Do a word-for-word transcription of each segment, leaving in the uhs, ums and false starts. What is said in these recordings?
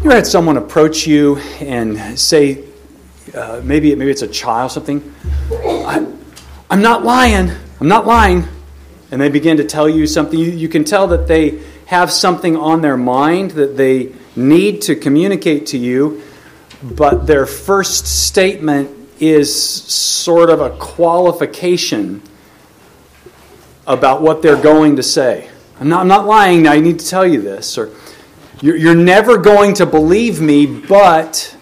You ever had someone approach you and say, uh, maybe maybe it's a child or something, I, I'm not lying, I'm not lying. And they begin to tell you something. You, you can tell that they have something on their mind that they need to communicate to you, but their first statement is sort of a qualification about what they're going to say. I'm not, I'm not lying, now I need to tell you this. Or you're, you're never going to believe me, but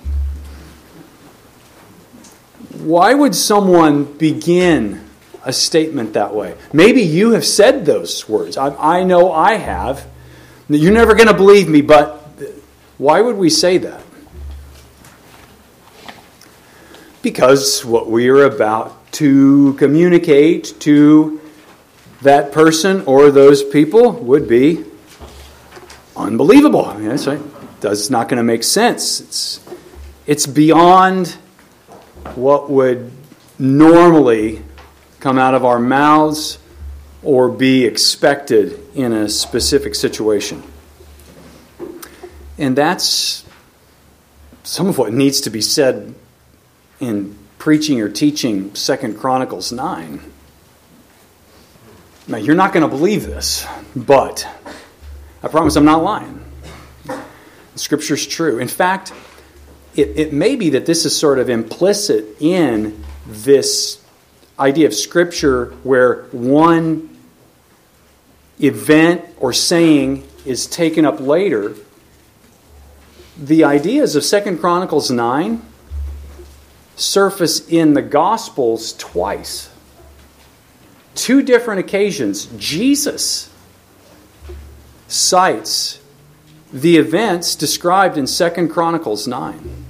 why would someone begin a statement that way? Maybe you have said those words. I, I know I have. You're never going to believe me, but why would we say that? Because what we are about to communicate to that person or those people would be unbelievable. I mean, that's right. That's not going to make sense. It's, it's beyond what would normally come out of our mouths or be expected in a specific situation. And that's some of what needs to be said in preaching or teaching Second Chronicles nine. Now, you're not going to believe this, but I promise I'm not lying. The Scripture's true. In fact, it, it may be that this is sort of implicit in this idea of Scripture where one event or saying is taken up later. The ideas of Second Chronicles nine surface in the Gospels twice. Two different occasions, Jesus cites the events described in Second Chronicles nine.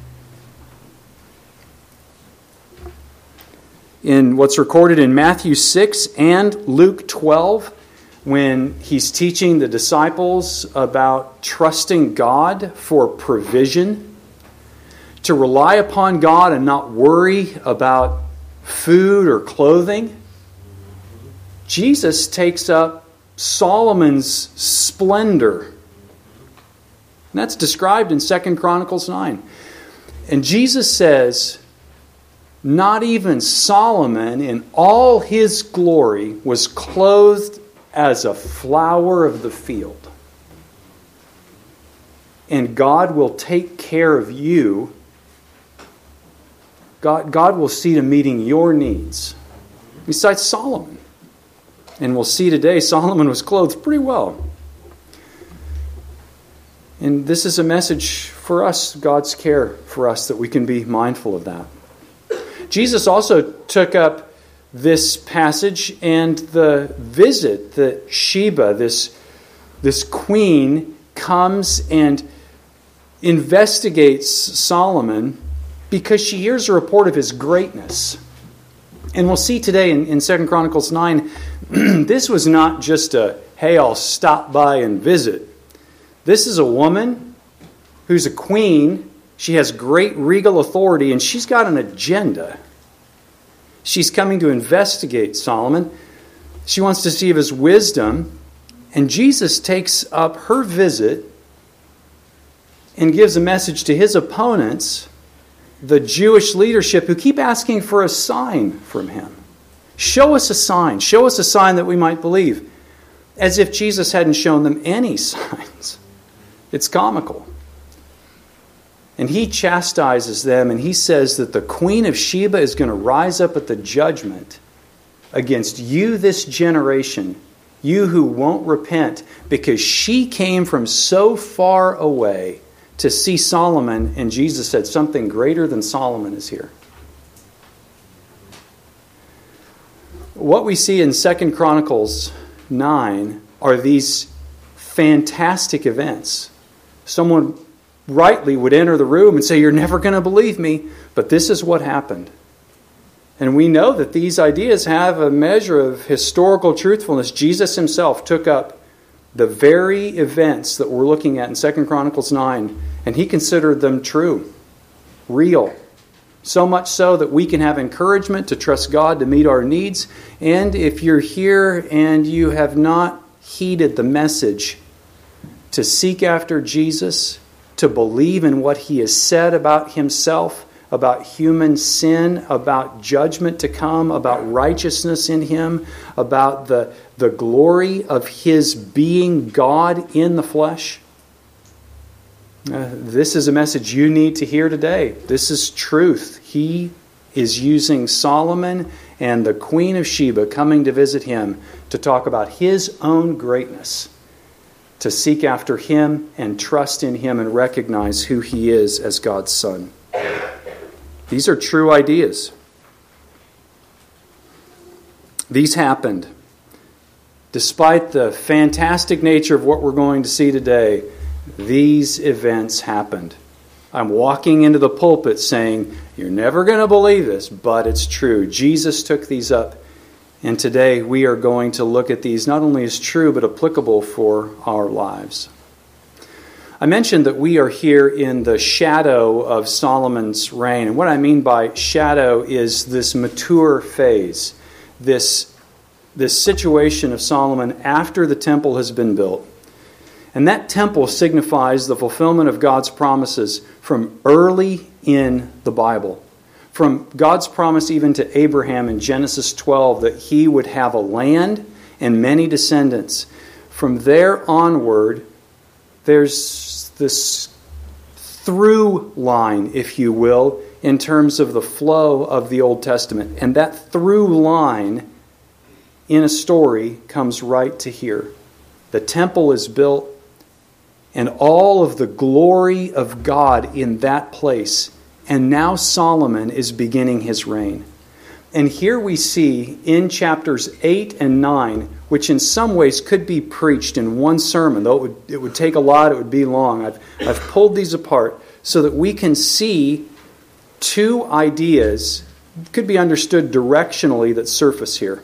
In what's recorded in Matthew six and Luke twelve, when he's teaching the disciples about trusting God for provision, to rely upon God and not worry about food or clothing, Jesus takes up Solomon's splendor. And that's described in Second Chronicles nine. And Jesus says, not even Solomon in all his glory was clothed as a flower of the field. And God will take care of you. God, God will see to meeting your needs. Besides Solomon. And we'll see today, Solomon was clothed pretty well. And this is a message for us, God's care for us, that we can be mindful of that. Jesus also took up this passage and the visit that Sheba, this, this queen, comes and investigates Solomon because she hears a report of his greatness. And we'll see today in, in Second Chronicles nine, this was not just a, hey, I'll stop by and visit. This is a woman who's a queen. She has great regal authority, and she's got an agenda. She's coming to investigate Solomon. She wants to see of his wisdom. And Jesus takes up her visit and gives a message to his opponents, the Jewish leadership, who keep asking for a sign from him. Show us a sign. Show us a sign that we might believe. As if Jesus hadn't shown them any signs. It's comical. And he chastises them, and he says that the Queen of Sheba is going to rise up at the judgment against you, this generation, you who won't repent, because she came from so far away to see Solomon, and Jesus said something greater than Solomon is here. What we see in Second Chronicles nine are these fantastic events. Someone rightly would enter the room and say, you're never going to believe me, but this is what happened. And we know that these ideas have a measure of historical truthfulness. Jesus himself took up the very events that we're looking at in Second Chronicles nine, and he considered them true, real. So much so that we can have encouragement to trust God to meet our needs. And if you're here and you have not heeded the message to seek after Jesus, to to believe in what he has said about himself, about human sin, about judgment to come, about righteousness in him, about the, the glory of his being God in the flesh. Uh, this is a message you need to hear today. This is truth. He is using Solomon and the Queen of Sheba coming to visit him to talk about his own greatness, to seek after him and trust in him and recognize who he is as God's Son. These are true ideas. These happened. Despite the fantastic nature of what we're going to see today, these events happened. I'm walking into the pulpit saying, you're never going to believe this, but it's true. Jesus took these up. And today we are going to look at these not only as true, but applicable for our lives. I mentioned that we are here in the shadow of Solomon's reign. And what I mean by shadow is this mature phase, this, this situation of Solomon after the temple has been built. And that temple signifies the fulfillment of God's promises from early in the Bible. From God's promise even to Abraham in Genesis twelve that he would have a land and many descendants. From there onward, there's this through line, if you will, in terms of the flow of the Old Testament. And that through line in a story comes right to here. The temple is built, and all of the glory of God in that place. And now Solomon is beginning his reign. And here we see in chapters eight and nine, which in some ways could be preached in one sermon, though it would, it would take a lot, it would be long. I've, I've pulled these apart so that we can see two ideas, could be understood directionally, that surface here.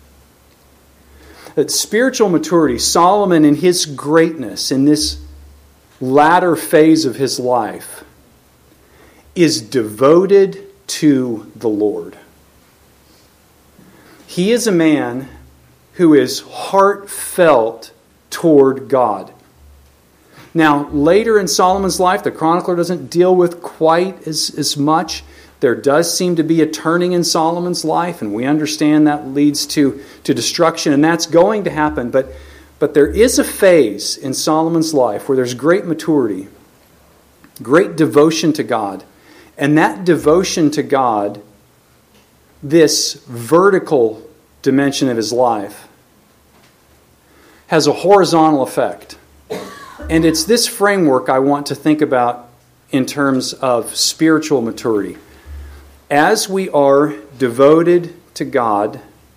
That spiritual maturity, Solomon in his greatness, in this latter phase of his life, is devoted to the Lord. He is a man who is heartfelt toward God. Now, later in Solomon's life, the chronicler doesn't deal with quite as, as much. There does seem to be a turning in Solomon's life, and we understand that leads to, to destruction, and that's going to happen. But But there is a phase in Solomon's life where there's great maturity, great devotion to God. And that devotion to God, this vertical dimension of his life, has a horizontal effect. And it's this framework I want to think about in terms of spiritual maturity. As we are devoted to God,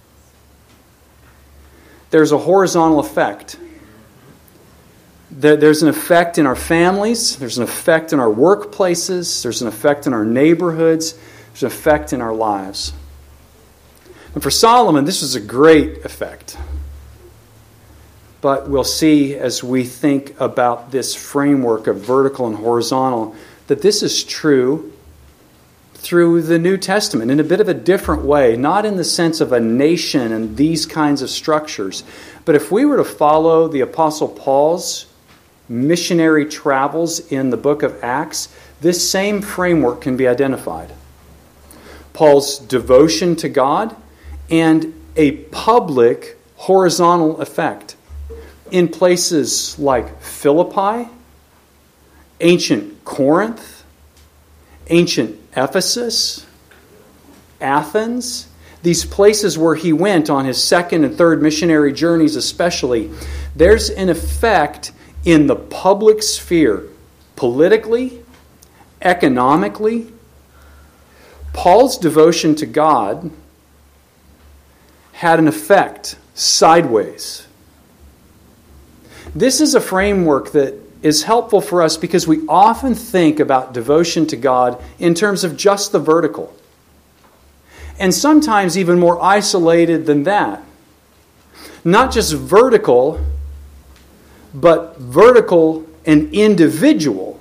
there's a horizontal effect. There's an effect in our families. There's an effect in our workplaces. There's an effect in our neighborhoods. There's an effect in our lives. And for Solomon, this was a great effect. But we'll see as we think about this framework of vertical and horizontal that this is true through the New Testament in a bit of a different way, not in the sense of a nation and these kinds of structures. But if we were to follow the Apostle Paul's missionary travels in the book of Acts, this same framework can be identified. Paul's devotion to God and a public horizontal effect in places like Philippi, ancient Corinth, ancient Ephesus, Athens, these places where he went on his second and third missionary journeys especially. There's an effect in the public sphere, politically, economically. Paul's devotion to God had an effect sideways. This is a framework that is helpful for us because we often think about devotion to God in terms of just the vertical. And sometimes even more isolated than that. Not just vertical, but vertical and individual.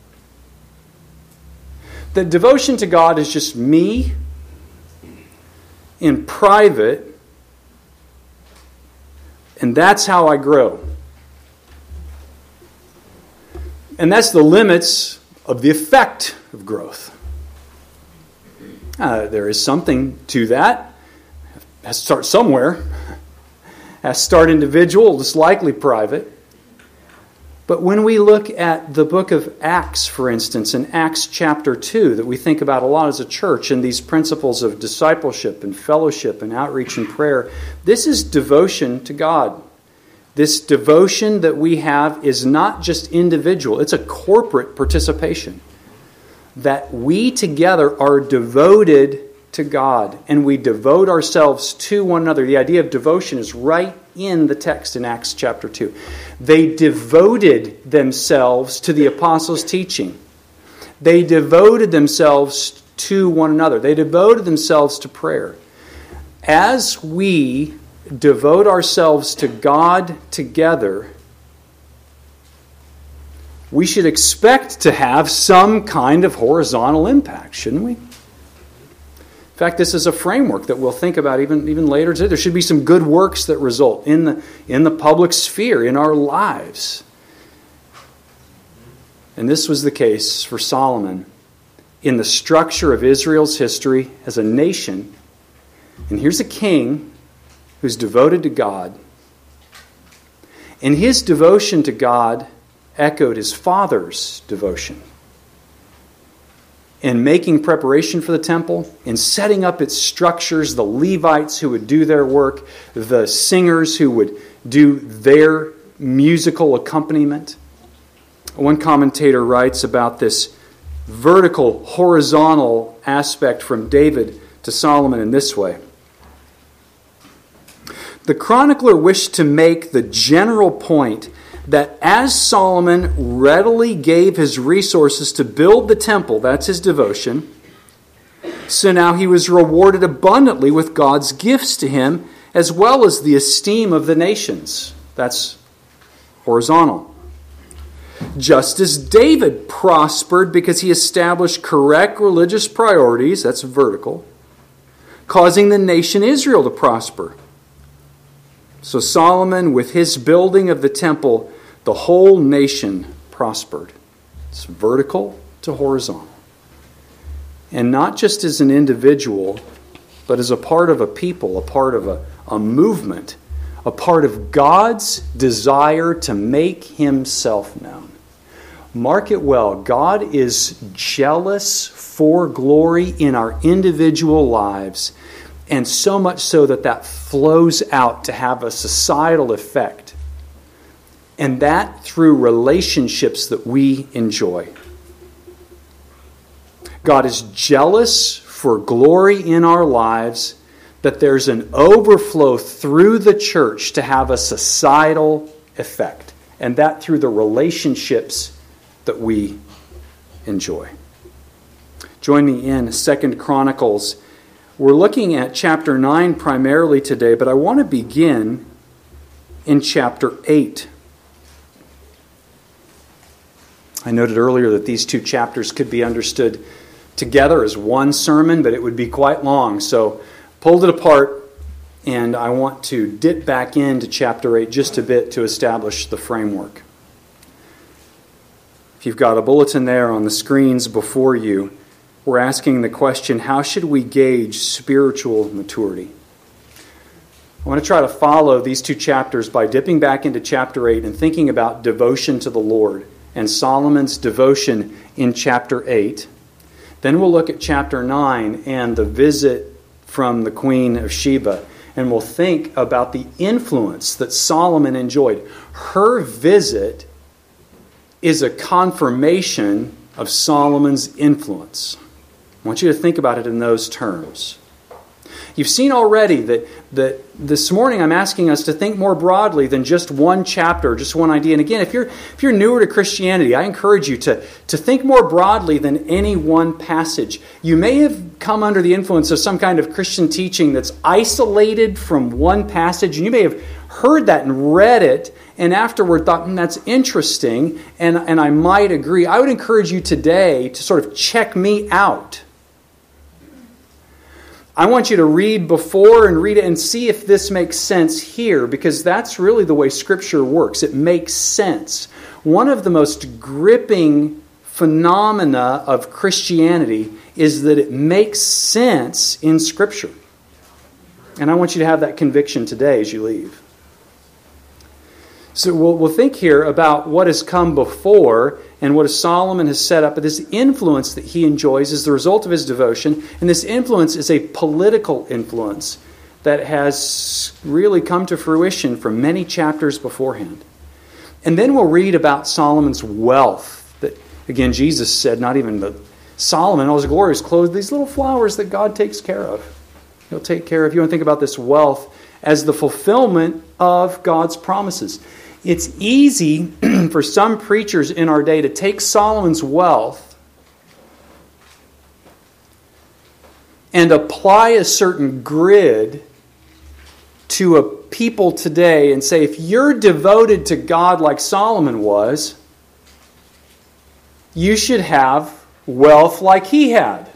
The devotion to God is just me in private, and that's how I grow. And that's the limits of the effect of growth. Uh, there is something to that. It has to start somewhere. It has to start individual, it's likely private. But when we look at the book of Acts, for instance, in Acts chapter two, that we think about a lot as a church, and these principles of discipleship and fellowship and outreach and prayer, this is devotion to God. This devotion that we have is not just individual, it's a corporate participation. That we together are devoted to God, and we devote ourselves to one another. The idea of devotion is right in the text in Acts chapter two. They devoted themselves to the apostles' teaching. They devoted themselves to one another. They devoted themselves to prayer. As we devote ourselves to God together, we should expect to have some kind of horizontal impact, shouldn't we? In fact, this is a framework that we'll think about even, even later today. There should be some good works that result in the, in the public sphere, in our lives. And this was the case for Solomon in the structure of Israel's history as a nation. And here's a king who's devoted to God. And his devotion to God echoed his father's devotion. In making preparation for the temple, in setting up its structures, the Levites who would do their work, the singers who would do their musical accompaniment. One commentator writes about this vertical, horizontal aspect from David to Solomon in this way. The chronicler wished to make the general point that as Solomon readily gave his resources to build the temple, that's his devotion, so now he was rewarded abundantly with God's gifts to him, as well as the esteem of the nations. That's horizontal. Just as David prospered because he established correct religious priorities, that's vertical, causing the nation Israel to prosper. So Solomon, with his building of the temple, the whole nation prospered. It's vertical to horizontal. And not just as an individual, but as a part of a people, a part of a, a movement, a part of God's desire to make himself known. Mark it well, God is jealous for glory in our individual lives, and so much so that that flows out to have a societal effect. And that through relationships that we enjoy. God is jealous for glory in our lives, that there's an overflow through the church to have a societal effect. And that through the relationships that we enjoy. Join me in Second Chronicles. We're looking at chapter nine primarily today, but I want to begin in chapter eight. I noted earlier that these two chapters could be understood together as one sermon, but it would be quite long. So pulled it apart, and I want to dip back into chapter eight just a bit to establish the framework. If you've got a bulletin there on the screens before you, we're asking the question, how should we gauge spiritual maturity? I want to try to follow these two chapters by dipping back into chapter eight and thinking about devotion to the Lord and Solomon's devotion in chapter eight. Then we'll look at chapter nine and the visit from the Queen of Sheba, and we'll think about the influence that Solomon enjoyed. Her visit is a confirmation of Solomon's influence. I want you to think about it in those terms. You've seen already that, that this morning I'm asking us to think more broadly than just one chapter, just one idea. And again, if you're if you're newer to Christianity, I encourage you to, to think more broadly than any one passage. You may have come under the influence of some kind of Christian teaching that's isolated from one passage, and you may have heard that and read it, and afterward thought, hmm, that's interesting, and, and I might agree. I would encourage you today to sort of check me out. I want you to read before and read it and see if this makes sense here, because that's really the way Scripture works. It makes sense. one of the most gripping phenomena of Christianity is that it makes sense in Scripture. And I want you to have that conviction today as you leave. So we'll, we'll think here about what has come before and what Solomon has set up. But this influence that he enjoys is the result of his devotion. And this influence is a political influence that has really come to fruition from many chapters beforehand. And then we'll read about Solomon's wealth. That, again, Jesus said, not even the Solomon, all his glory is clothed these little flowers that God takes care of. He'll take care of. You want to think about this wealth as the fulfillment of God's promises. It's easy for some preachers in our day to take Solomon's wealth and apply a certain grid to a people today and say, if you're devoted to God like Solomon was, you should have wealth like he had.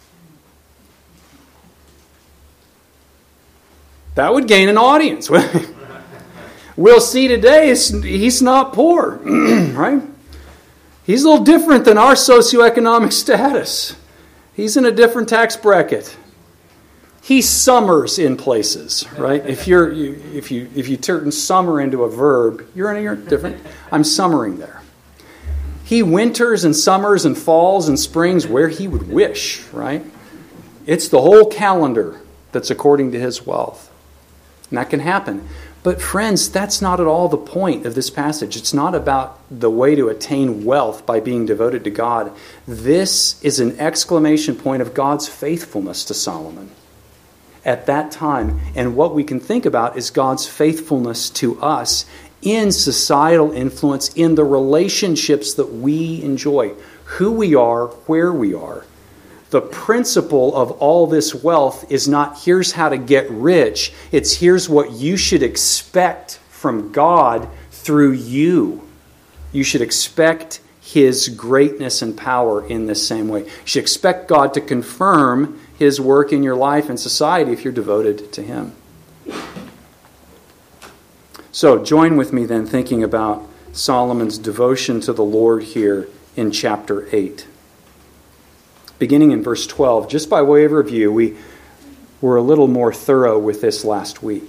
That would gain an audience. We'll see today he's not poor, right? He's a little different than our socioeconomic status. He's in a different tax bracket. He summers in places, right? If you're you, if you if you turn summer into a verb, you're in you're different. I'm summering there. He winters and summers and falls and springs where he would wish, right? It's the whole calendar that's according to his wealth. And that can happen. But friends, that's not at all the point of this passage. It's not about the way to attain wealth by being devoted to God. This is an exclamation point of God's faithfulness to Solomon at that time. And what we can think about is God's faithfulness to us in societal influence, in the relationships that we enjoy, who we are, where we are. The principle of all this wealth is not here's how to get rich. It's here's what you should expect from God through you. You should expect His greatness and power in this same way. You should expect God to confirm His work in your life and society if you're devoted to Him. So join with me then thinking about Solomon's devotion to the Lord here in chapter eight. Beginning in verse twelve, just by way of review, we were a little more thorough with this last week.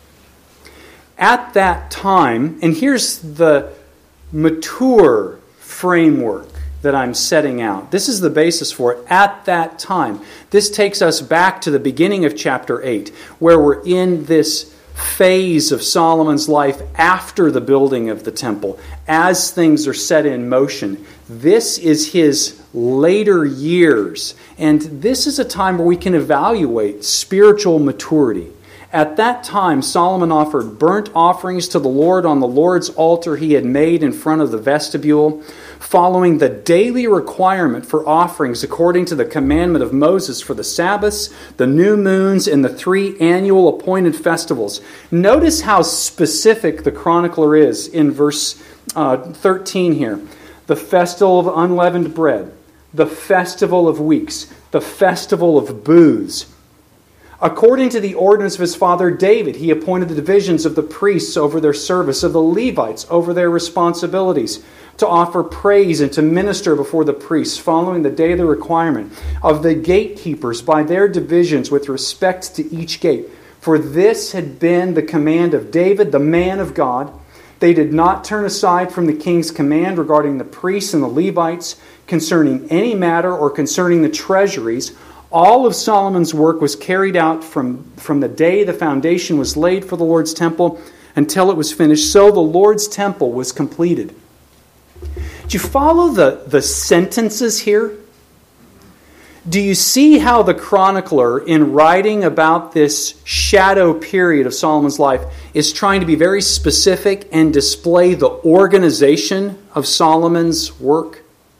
At that time, and here's the mature framework that I'm setting out. This is the basis for it. At that time. This takes us back to the beginning of chapter eight, where we're in this phase of Solomon's life after the building of the temple, as things are set in motion. This is his later years, and this is a time where we can evaluate spiritual maturity. At that time, Solomon offered burnt offerings to the Lord on the Lord's altar he had made in front of the vestibule, following the daily requirement for offerings according to the commandment of Moses for the Sabbaths, the new moons, and the three annual appointed festivals. Notice how specific the chronicler is in verse uh, thirteen here. The festival of unleavened bread, the festival of weeks, the festival of booths. According to the ordinance of his father David, he appointed the divisions of the priests over their service, of the Levites over their responsibilities, to offer praise and to minister before the priests, following the day of the requirement, of the gatekeepers by their divisions with respect to each gate. For this had been the command of David, the man of God. They did not turn aside from the king's command regarding the priests and the Levites, concerning any matter or concerning the treasuries. All of Solomon's work was carried out from, from the day the foundation was laid for the Lord's temple until it was finished. So the Lord's temple was completed. Do you follow the, the sentences here? Do you see how the chronicler, in writing about this shadow period of Solomon's life, is trying to be very specific and display the organization of Solomon's work?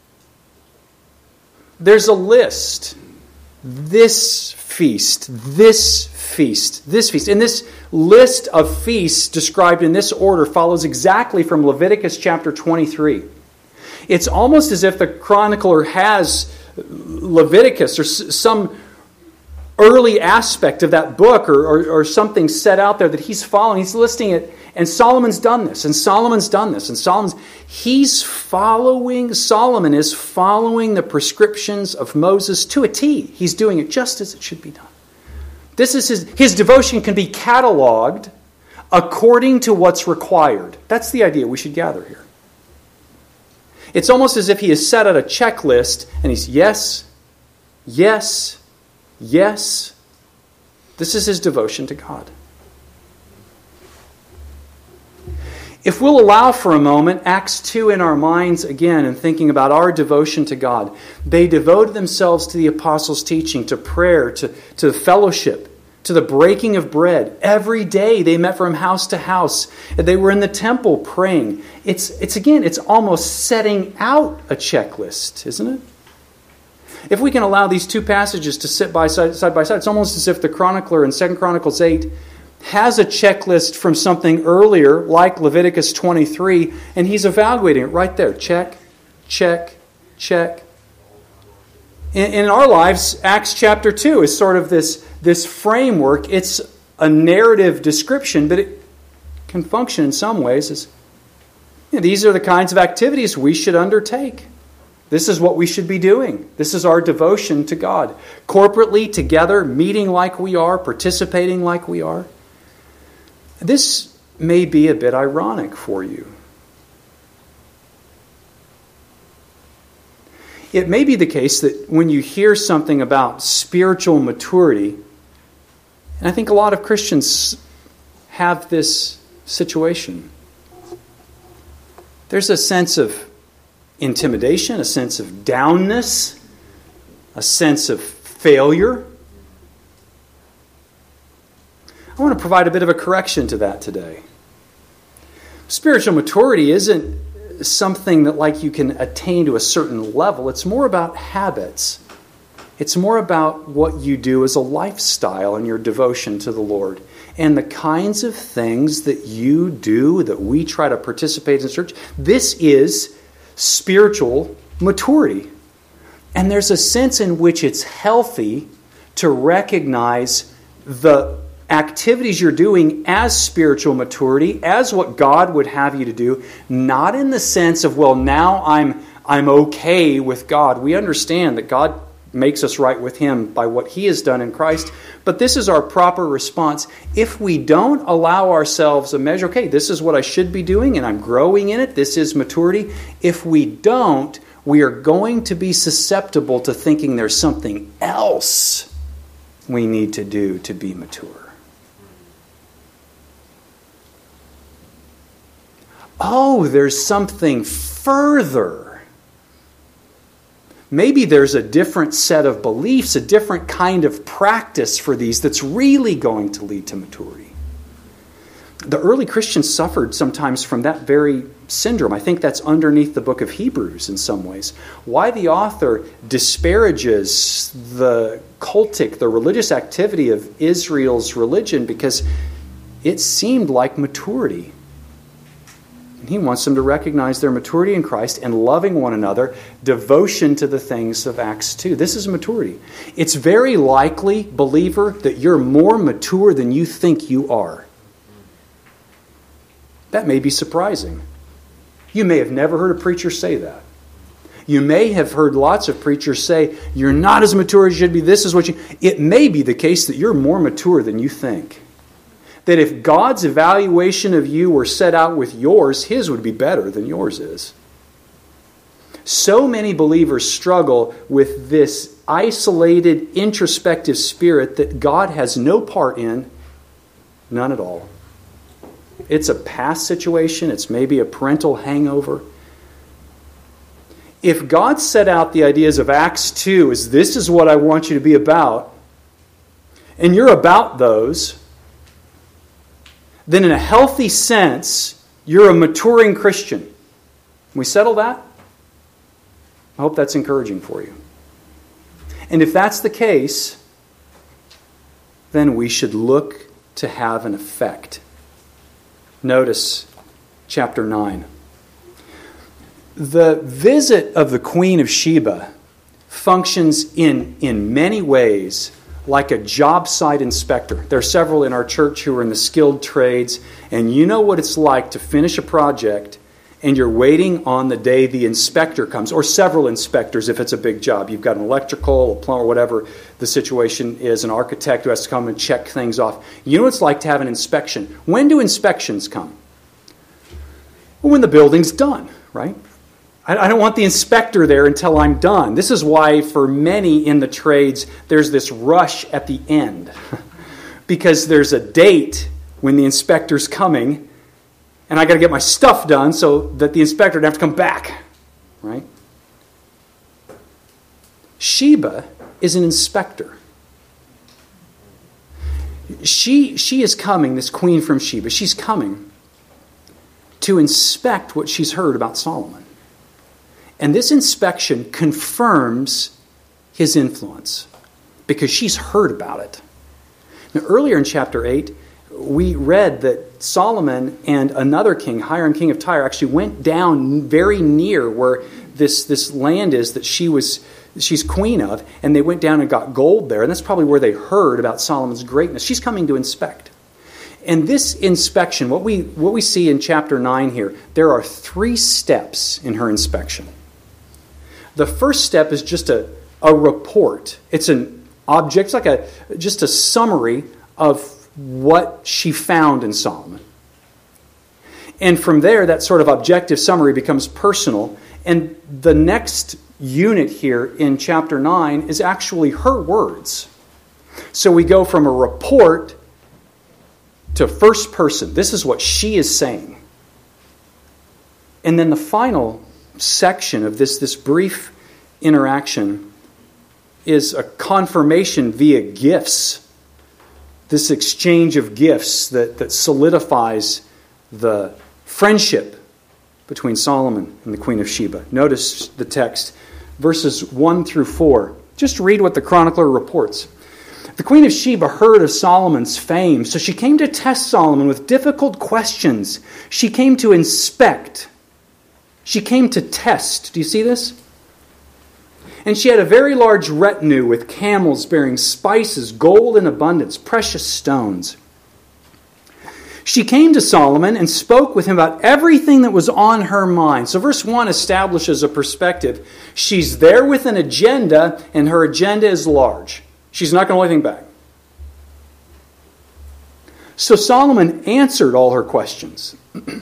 There's a list. This feast, this feast, this feast. And this list of feasts described in this order follows exactly from Leviticus chapter twenty-three. It's almost as if the chronicler has Leviticus or some early aspect of that book or, or, or something set out there that he's following. He's listing it. And Solomon's done this. And Solomon's done this. And Solomon's... He's following... Solomon is following the prescriptions of Moses to a T. He's doing it just as it should be done. This is his... His devotion can be cataloged according to what's required. That's the idea we should gather here. It's almost as if he has set out a checklist and he's yes, yes, yes. This is his devotion to God. If we'll allow for a moment Acts two in our minds again and thinking about our devotion to God, they devoted themselves to the apostles' teaching, to prayer, to, to fellowship, to the breaking of bread. Every day they met from house to house. They were in the temple praying. It's, it's again, it's almost setting out a checklist, isn't it? If we can allow these two passages to sit by side, side by side, it's almost as if the chronicler in Second Chronicles eight has a checklist from something earlier, like Leviticus twenty-three, and he's evaluating it right there. Check, check, check. In, in our lives, Acts chapter two is sort of this, this framework. It's a narrative description, but it can function in some ways as, you know, these are the kinds of activities we should undertake. This is what we should be doing. This is our devotion to God. Corporately, together, meeting like we are, participating like we are. This may be a bit ironic for you. It may be the case that when you hear something about spiritual maturity, and I think a lot of Christians have this situation, there's a sense of intimidation, a sense of downness, a sense of failure. I want to provide a bit of a correction to that today. Spiritual maturity isn't something that like you can attain to a certain level. It's more about habits. It's more about what you do as a lifestyle in your devotion to the Lord. And the kinds of things that you do, that we try to participate in church, this is spiritual maturity. And there's a sense in which it's healthy to recognize the activities you're doing as spiritual maturity, as what God would have you to do, not in the sense of, well, now I'm I'm okay with God. We understand that God makes us right with Him by what He has done in Christ, but this is our proper response. If we don't allow ourselves a measure, okay, this is what I should be doing and I'm growing in it, this is maturity. If we don't, we are going to be susceptible to thinking there's something else we need to do to be mature. Oh, there's something further. Maybe there's a different set of beliefs, a different kind of practice for these that's really going to lead to maturity. The early Christians suffered sometimes from that very syndrome. I think that's underneath the book of Hebrews in some ways. Why the author disparages the cultic, the religious activity of Israel's religion, because it seemed like maturity. He wants them to recognize their maturity in Christ and loving one another, devotion to the things of Acts two. This is maturity. It's very likely, believer, that you're more mature than you think you are. That may be surprising. You may have never heard a preacher say that. You may have heard lots of preachers say, you're not as mature as you should be, this is what you... It may be the case that you're more mature than you think. That if God's evaluation of you were set out with yours, His would be better than yours is. So many believers struggle with this isolated, introspective spirit that God has no part in, none at all. It's a past situation. It's maybe a parental hangover. If God set out the ideas of Acts two as this is what I want you to be about, and you're about those, then in a healthy sense, you're a maturing Christian. Can we settle that? I hope that's encouraging for you. And if that's the case, then we should look to have an effect. Notice chapter nine. The visit of the Queen of Sheba functions in, in many ways like a job site inspector. There are several in our church who are in the skilled trades, and you know what it's like to finish a project and you're waiting on the day the inspector comes, or several inspectors if it's a big job. You've got an electrical, a plumber, whatever the situation is, an architect who has to come and check things off. You know what it's like to have an inspection. When do inspections come? Well, when the building's done, right? I don't want the inspector there until I'm done. This is why for many in the trades, there's this rush at the end. Because there's a date when the inspector's coming, and I got to get my stuff done so that the inspector doesn't have to come back. Right? Sheba is an inspector. She, she is coming, this queen from Sheba, she's coming to inspect what she's heard about Solomon. And this inspection confirms his influence because she's heard about it. Now, earlier in chapter eight, we read that Solomon and another king, Hiram, king of Tyre, actually went down very near where this, this land is that she was she's queen of, and they went down and got gold there. And that's probably where they heard about Solomon's greatness. She's coming to inspect. And this inspection, what we what we see in chapter nine here, there are three steps in her inspection. The first step is just a, a report. It's an object, it's like a just a summary of what she found in Solomon. And from there, that sort of objective summary becomes personal. And the next unit here in chapter nine is actually her words. So we go from a report to first person. This is what she is saying. And then the final section of this, this brief interaction is a confirmation via gifts. This exchange of gifts that, that solidifies the friendship between Solomon and the Queen of Sheba. Notice the text, verses one through four. Just read what the chronicler reports. The Queen of Sheba heard of Solomon's fame, so she came to test Solomon with difficult questions. She came to inspect. She came to test. Do you see this? And she had a very large retinue with camels bearing spices, gold in abundance, precious stones. She came to Solomon and spoke with him about everything that was on her mind. So verse one establishes a perspective. She's there with an agenda, and her agenda is large. She's not going to hold anything back. So Solomon answered all her questions.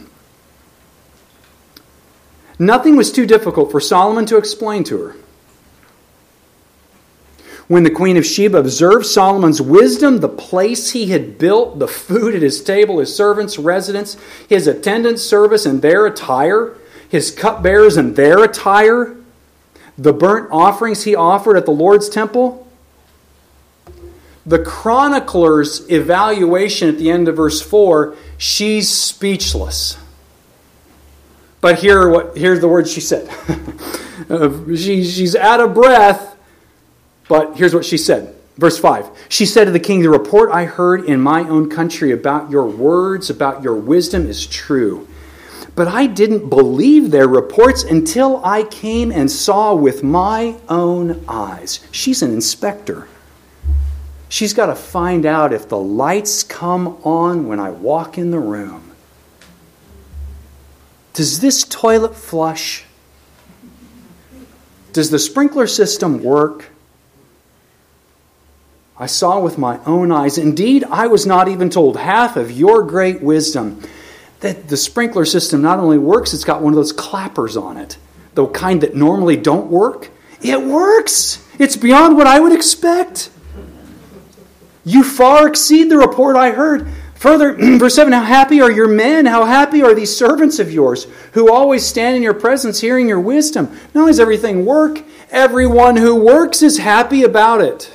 Nothing was too difficult for Solomon to explain to her. When the Queen of Sheba observed Solomon's wisdom, the place he had built, the food at his table, his servants' residence, his attendant service and their attire, his cupbearers and their attire, the burnt offerings he offered at the Lord's temple, the chronicler's evaluation at the end of verse four, she's speechless. But here, what? Here's the words she said. she, she's out of breath. But here's what she said. Verse five. She said to the king, the report I heard in my own country about your words, about your wisdom is true. But I didn't believe their reports until I came and saw with my own eyes. She's an inspector. She's got to find out if the lights come on when I walk in the room. Does this toilet flush? Does the sprinkler system work? I saw with my own eyes. Indeed, I was not even told half of your great wisdom. That the sprinkler system not only works, it's got one of those clappers on it. The kind that normally don't work. It works! It's beyond what I would expect. You far exceed the report I heard. Further, verse seven, how happy are your men? How happy are these servants of yours who always stand in your presence hearing your wisdom? Not only does everything work, everyone who works is happy about it.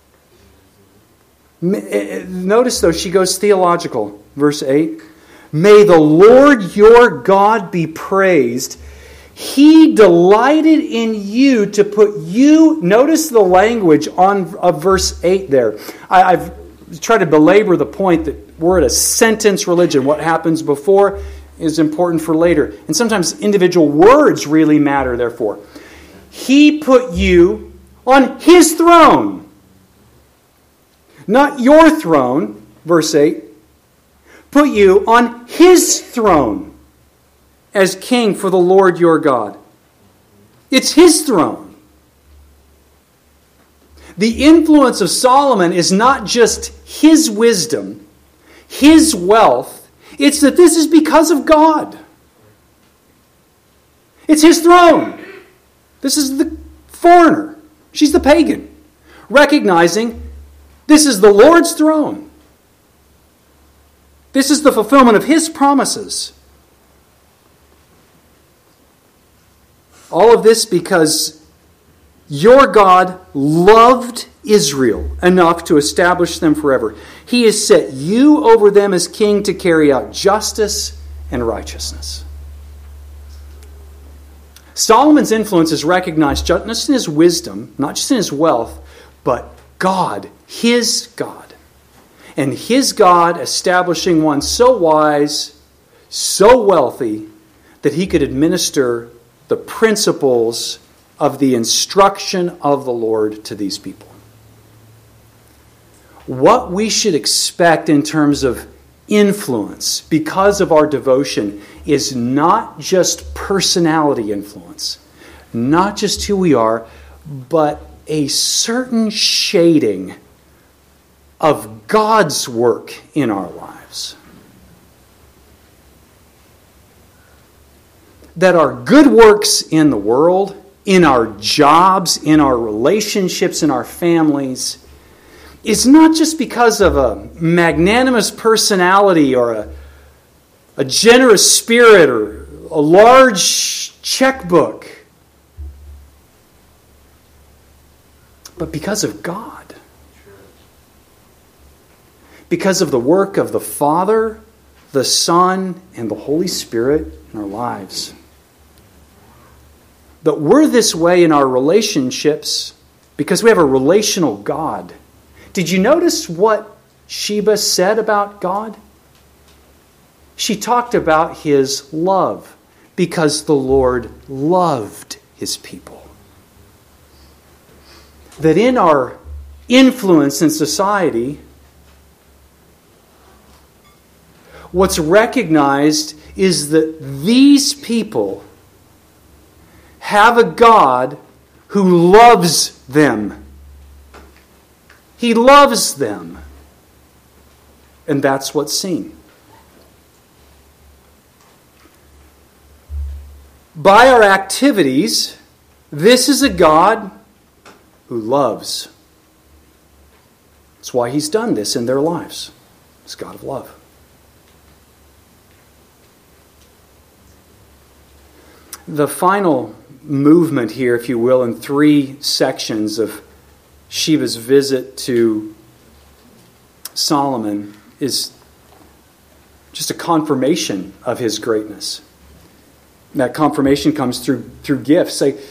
Notice, though, she goes theological. Verse eight. May the Lord your God be praised. He delighted in you to put you, notice the language on of verse eight there. I, I've tried to belabor the point that we're at a sentence religion. What happens before is important for later. And sometimes individual words really matter, therefore. He put you on His throne. not your throne, verse eight, put you on his throne as king for the Lord your God. It's his throne. The influence of Solomon is not just his wisdom, his wealth. It's that this is because of God. It's his throne. This is the foreigner. She's the pagan. Recognizing this is the Lord's throne. This is the fulfillment of his promises. All of this because your God loved Israel enough to establish them forever. He has set you over them as king to carry out justice and righteousness. Solomon's influence is recognized not just in his wisdom, not just in his wealth, but God, his God. And his God establishing one so wise, so wealthy, that he could administer the principles of the instruction of the Lord to these people. What we should expect in terms of influence because of our devotion is not just personality influence, not just who we are, but a certain shading of God's work in our lives. That our good works in the world, in our jobs, in our relationships, in our families, is not just because of a magnanimous personality or a, a generous spirit or a large checkbook, but because of God. Because of the work of the Father, the Son, and the Holy Spirit in our lives. But we're this way in our relationships because we have a relational God. Did you notice what Sheba said about God? She talked about his love because the Lord loved his people. That in our influence in society, what's recognized is that these people have a God who loves them. He loves them. And that's what's seen. By our activities, this is a God who loves. That's why he's done this in their lives. He's God of love. The final movement here, if you will, in three sections of Sheba's visit to Solomon is just a confirmation of his greatness. That confirmation comes through through gifts. Like,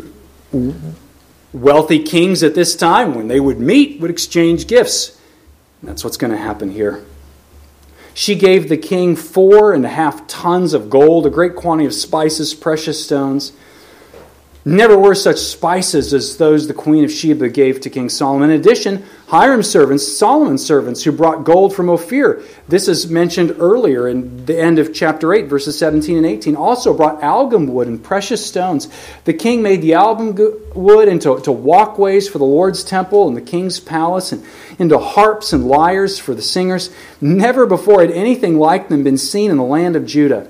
wealthy kings at this time, when they would meet, would exchange gifts. And that's what's going to happen here. She gave the king four and a half tons of gold, a great quantity of spices, precious stones. Never were such spices as those the queen of Sheba gave to King Solomon. In addition, Hiram's servants, Solomon's servants, who brought gold from Ophir. This is mentioned earlier in the end of chapter eight, verses seventeen and eighteen. Also brought algum wood and precious stones. The king made the algum wood into to walkways for the Lord's temple and the king's palace, and into harps and lyres for the singers. Never before had anything like them been seen in the land of Judah.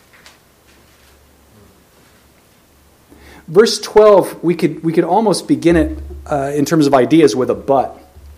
Verse twelve, we could we could almost begin it uh, in terms of ideas with a but.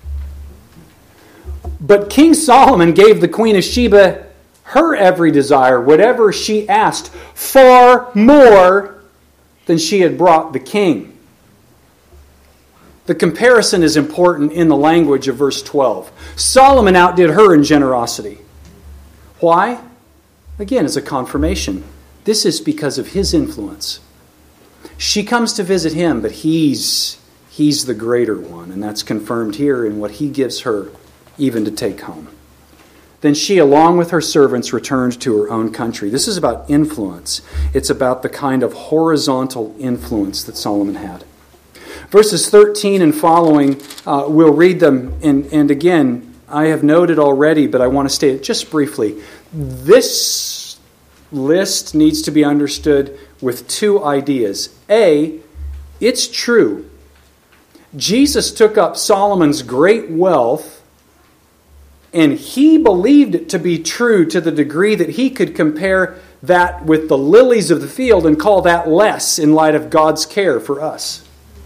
But King Solomon gave the queen of Sheba her every desire, whatever she asked, far more than she had brought the king. The comparison is important in the language of verse twelve. Solomon outdid her in generosity. Why? Again, it's a confirmation. This is because of his influence. She comes to visit him, but he's he's the greater one, and that's confirmed here in what he gives her even to take home. Then she, along with her servants, returned to her own country. This is about influence. It's about the kind of horizontal influence that Solomon had. Verses thirteen and following, uh, we'll read them. And, and again, I have noted already, but I want to state it just briefly. This list needs to be understood with two ideas. A, it's true. Jesus took up Solomon's great wealth, and he believed it to be true to the degree that he could compare that with the lilies of the field and call that less in light of God's care for us.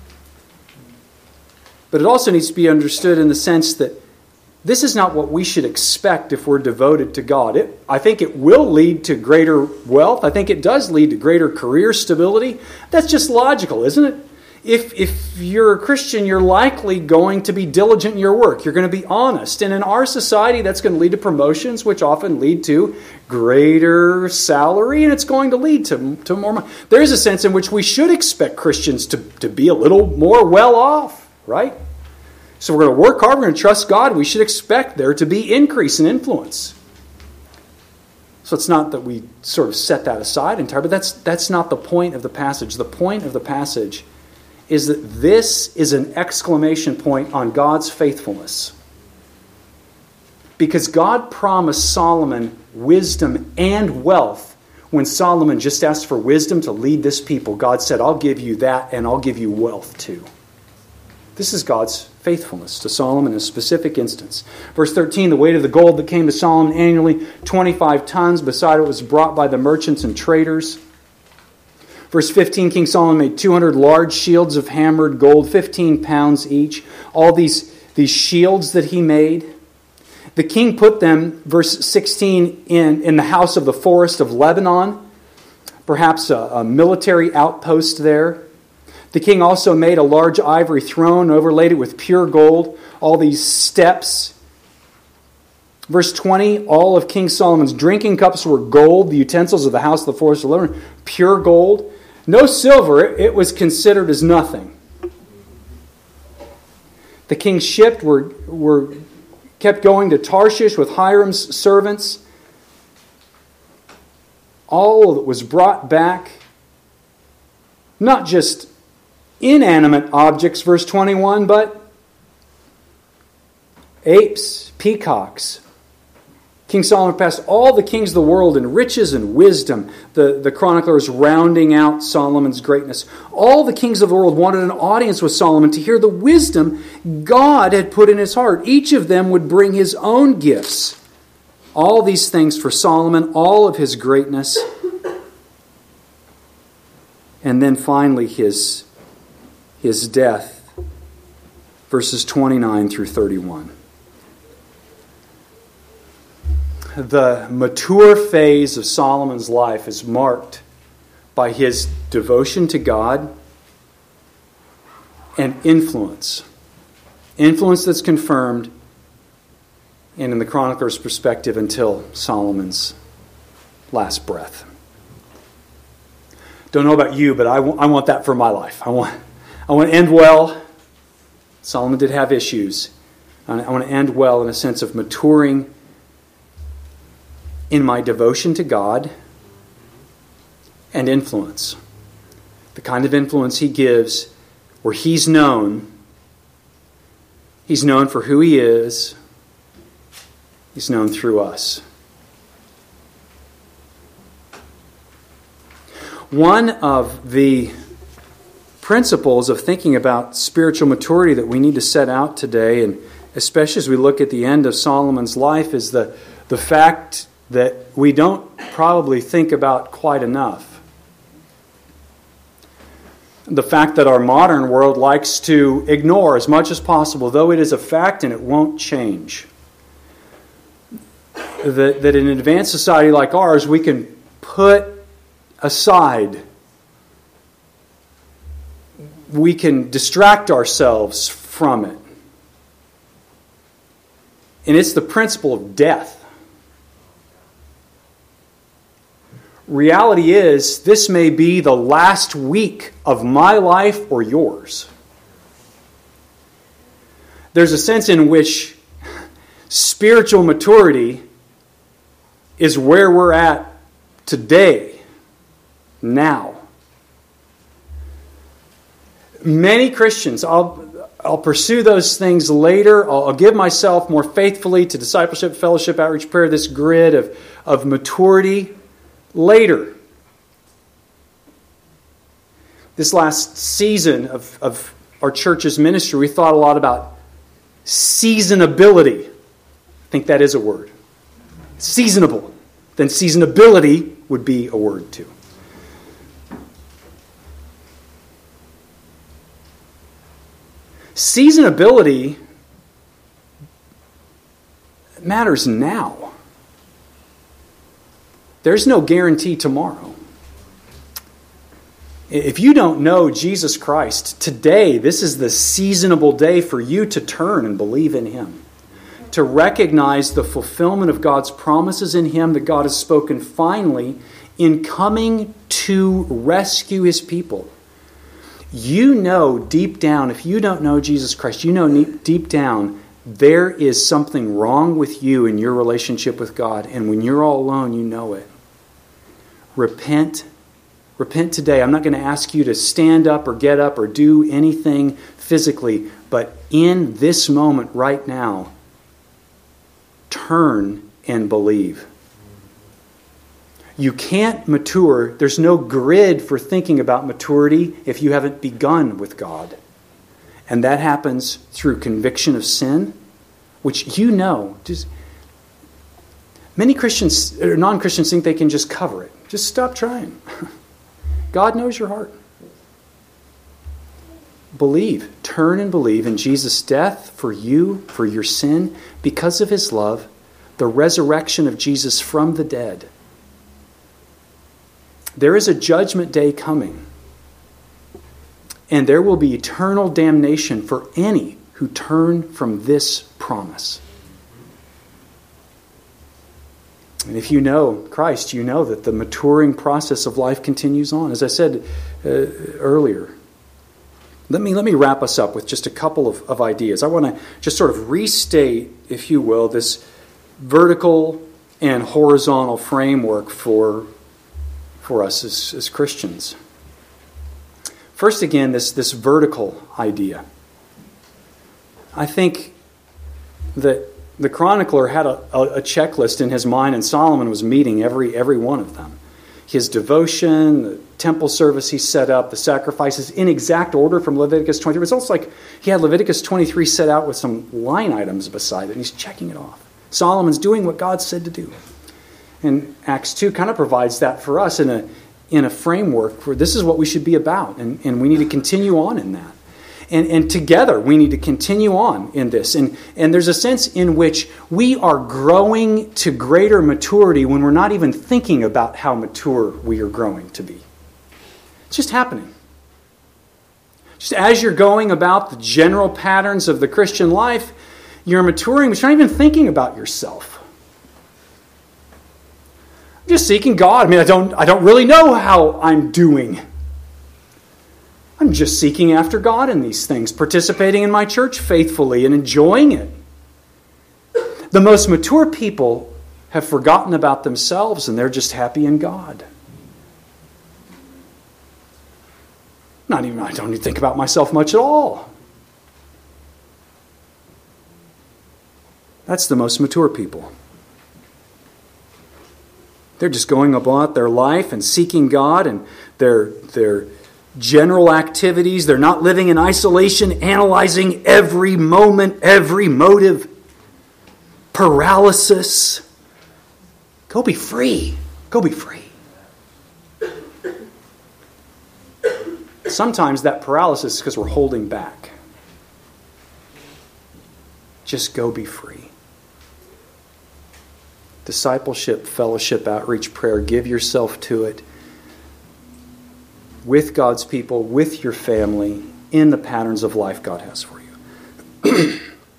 But it also needs to be understood in the sense that this is not what we should expect if we're devoted to God. It, I think it will lead to greater wealth. I think it does lead to greater career stability. That's just logical, isn't it? If, if you're a Christian, you're likely going to be diligent in your work. You're going to be honest. And in our society, that's going to lead to promotions, which often lead to greater salary, and it's going to lead to, to more money. There is a sense in which we should expect Christians to, to be a little more well off, right? So we're going to work hard, we're going to trust God. We should expect there to be increase in influence. So it's not that we sort of set that aside entirely, but that's, that's not the point of the passage. The point of the passage is that this is an exclamation point on God's faithfulness. Because God promised Solomon wisdom and wealth. When Solomon just asked for wisdom to lead this people, God said, I'll give you that and I'll give you wealth too. This is God's faithfulness to Solomon in a specific instance. Verse thirteen, the weight of the gold that came to Solomon annually, twenty-five tons. Beside it was brought by the merchants and traders. Verse fifteen, King Solomon made two hundred large shields of hammered gold, fifteen pounds each. All these, these shields that he made. The king put them, verse sixteen, in, in the house of the forest of Lebanon. Perhaps a, a military outpost there. The king also made a large ivory throne, overlaid it with pure gold. All these steps. Verse twenty, all of King Solomon's drinking cups were gold. The utensils of the house of the forest of Lebanon, pure gold. No silver, it was considered as nothing. The king's ships were, were kept going to Tarshish with Hiram's servants. All that was brought back, not just inanimate objects, verse twenty-one, but apes, peacocks. King Solomon passed all the kings of the world in riches and wisdom. The, the chronicler is rounding out Solomon's greatness. All the kings of the world wanted an audience with Solomon to hear the wisdom God had put in his heart. Each of them would bring his own gifts. All these things for Solomon, all of his greatness. And then finally his, his death. Verses twenty-nine through thirty-one. The mature phase of Solomon's life is marked by his devotion to God and influence. Influence that's confirmed, and in the chronicler's perspective, until Solomon's last breath. Don't know about you, but I, w- I want that for my life. I want, I want to end well. Solomon did have issues. I want to end well in a sense of maturing in my devotion to God and influence. The kind of influence he gives where he's known. He's known for who he is. He's known through us. One of the principles of thinking about spiritual maturity that we need to set out today, and especially as we look at the end of Solomon's life, is the, the fact that we don't probably think about quite enough. The fact that our modern world likes to ignore as much as possible, though it is a fact and it won't change. That, that in an advanced society like ours, we can put aside, we can distract ourselves from it. And it's the principle of death. Reality is, this may be the last week of my life or yours. There's a sense in which spiritual maturity is where we're at today, now. Many Christians, I'll I'll pursue those things later. I'll, I'll give myself more faithfully to discipleship, fellowship, outreach, prayer, this grid of, of maturity later. This last season of, of our church's ministry, we thought a lot about seasonability. I think that is a word. Seasonable. Then seasonability would be a word too. Seasonability matters now. There's no guarantee tomorrow. If you don't know Jesus Christ, today, this is the seasonable day for you to turn and believe in Him. To recognize the fulfillment of God's promises in Him, that God has spoken finally in coming to rescue His people. You know deep down, if you don't know Jesus Christ, you know deep down there is something wrong with you in your relationship with God. And when you're all alone, you know it. Repent. Repent today. I'm not going to ask you to stand up or get up or do anything physically. But in this moment right now, turn and believe. You can't mature. There's no grid for thinking about maturity if you haven't begun with God. And that happens through conviction of sin, which you know. Just many Christians or non-Christians think they can just cover it. Just stop trying. God knows your heart. Believe. Turn and believe in Jesus' death for you, for your sin, because of His love, the resurrection of Jesus from the dead. There is a judgment day coming, and there will be eternal damnation for any who turn from this promise. And if you know Christ, you know that the maturing process of life continues on. As I said uh, earlier, let me let me wrap us up with just a couple of, of ideas. I want to just sort of restate, if you will, this vertical and horizontal framework for for us as, as Christians. First, again, this, this vertical idea. I think that the chronicler had a, a, a checklist in his mind, and Solomon was meeting every, every one of them. His devotion, the temple service he set up, the sacrifices in exact order from Leviticus twenty-three. It's almost like he had Leviticus twenty-three set out with some line items beside it, and he's checking it off. Solomon's doing what God said to do. And Acts two kind of provides that for us in a in a framework where this is what we should be about. And, and we need to continue on in that. And, and together we need to continue on in this. And, and there's a sense in which we are growing to greater maturity when we're not even thinking about how mature we are growing to be. It's just happening. Just as you're going about the general patterns of the Christian life, you're maturing, but you're not even thinking about yourself. I'm just seeking God. I mean, I don't, I don't really know how I'm doing. I'm just seeking after God in these things, participating in my church faithfully and enjoying it. The most mature people have forgotten about themselves and they're just happy in God. Not even, I don't even think about myself much at all. That's the most mature people. They're just going about their life and seeking God and their, their general activities. They're not living in isolation, analyzing every moment, every motive. Paralysis. Go be free. Go be free. Sometimes that paralysis is because we're holding back. Just go be free. Discipleship, fellowship, outreach, prayer. Give yourself to it with God's people, with your family, in the patterns of life God has for you.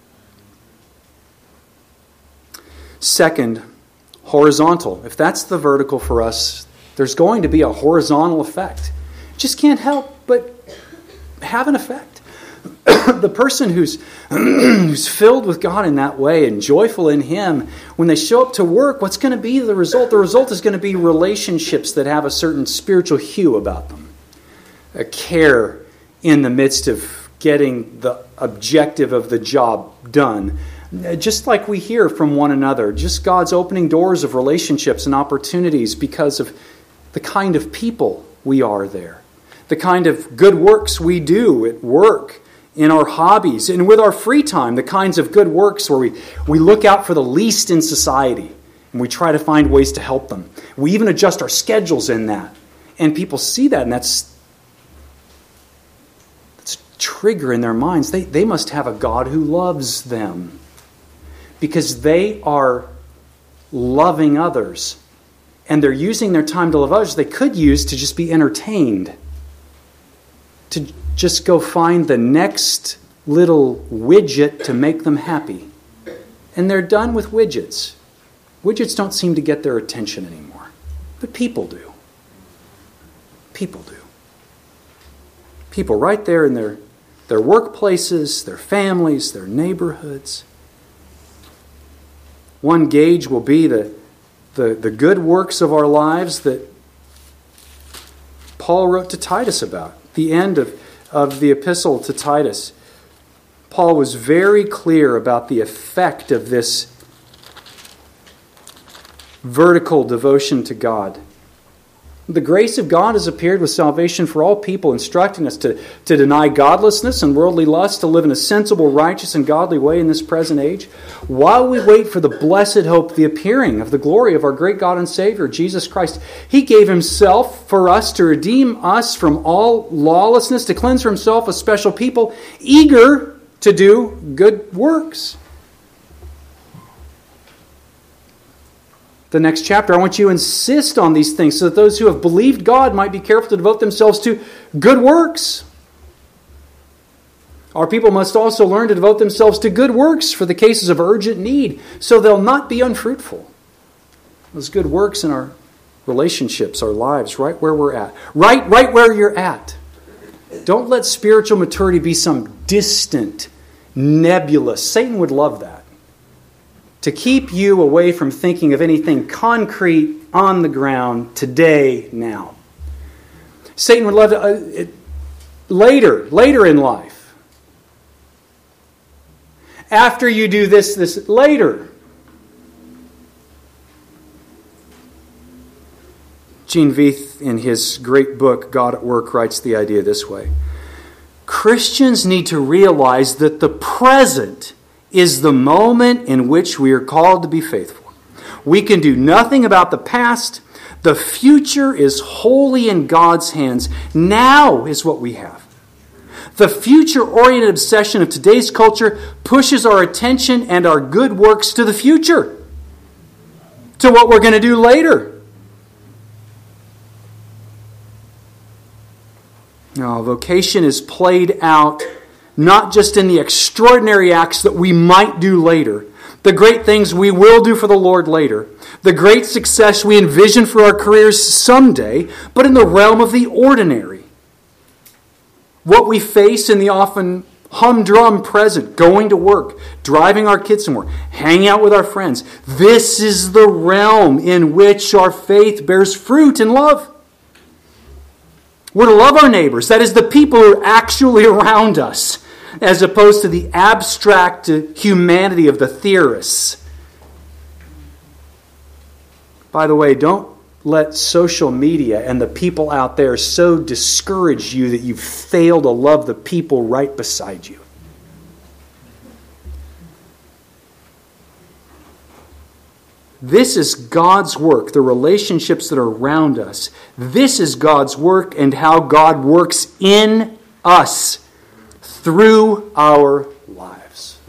Second, horizontal. If that's the vertical for us, there's going to be a horizontal effect. Just can't help but have an effect. The person who's who's filled with God in that way and joyful in Him, when they show up to work, what's going to be the result? The result is going to be relationships that have a certain spiritual hue about them. A care in the midst of getting the objective of the job done. Just like we hear from one another, just God's opening doors of relationships and opportunities because of the kind of people we are there, the kind of good works we do at work, in our hobbies, and with our free time, the kinds of good works where we, we look out for the least in society and we try to find ways to help them. We even adjust our schedules in that. And people see that, and that's, that's a trigger in their minds. They, they must have a God who loves them because they are loving others. And they're using their time to love others they could use to just be entertained, to just go find the next little widget to make them happy. And they're done with widgets. Widgets don't seem to get their attention anymore. But people do. People do. People right there in their, their workplaces, their families, their neighborhoods. One gauge will be the, the, the good works of our lives that Paul wrote to Titus about. The end of of the epistle to Titus, Paul was very clear about the effect of this vertical devotion to God. The grace of God has appeared with salvation for all people, instructing us to, to deny godlessness and worldly lust, to live in a sensible, righteous, and godly way in this present age, while we wait for the blessed hope, the appearing of the glory of our great God and Savior, Jesus Christ. He gave Himself for us to redeem us from all lawlessness, to cleanse for Himself a special people, eager to do good works. The next chapter, I want you to insist on these things so that those who have believed God might be careful to devote themselves to good works. Our people must also learn to devote themselves to good works for the cases of urgent need, so they'll not be unfruitful. Those good works in our relationships, our lives, right where we're at. Right, right where you're at. Don't let spiritual maturity be some distant, nebulous. Satan would love that. To keep you away from thinking of anything concrete on the ground today, now. Satan would love to, uh, it, later, later in life. After you do this, this, later. Gene Veith, in his great book, God at Work, writes the idea this way. Christians need to realize that the present is the moment in which we are called to be faithful. We can do nothing about the past. The future is wholly in God's hands. Now is what we have. The future-oriented obsession of today's culture pushes our attention and our good works to the future, to what we're going to do later. Now, vocation is played out not just in the extraordinary acts that we might do later, the great things we will do for the Lord later, the great success we envision for our careers someday, but in the realm of the ordinary. What we face in the often humdrum present, going to work, driving our kids somewhere, hanging out with our friends. This is the realm in which our faith bears fruit in love. We're to love our neighbors. That is, the people who are actually around us, as opposed to the abstract humanity of the theorists. By the way, don't let social media and the people out there so discourage you that you fail to love the people right beside you. This is God's work, the relationships that are around us. This is God's work and how God works in us through our lives.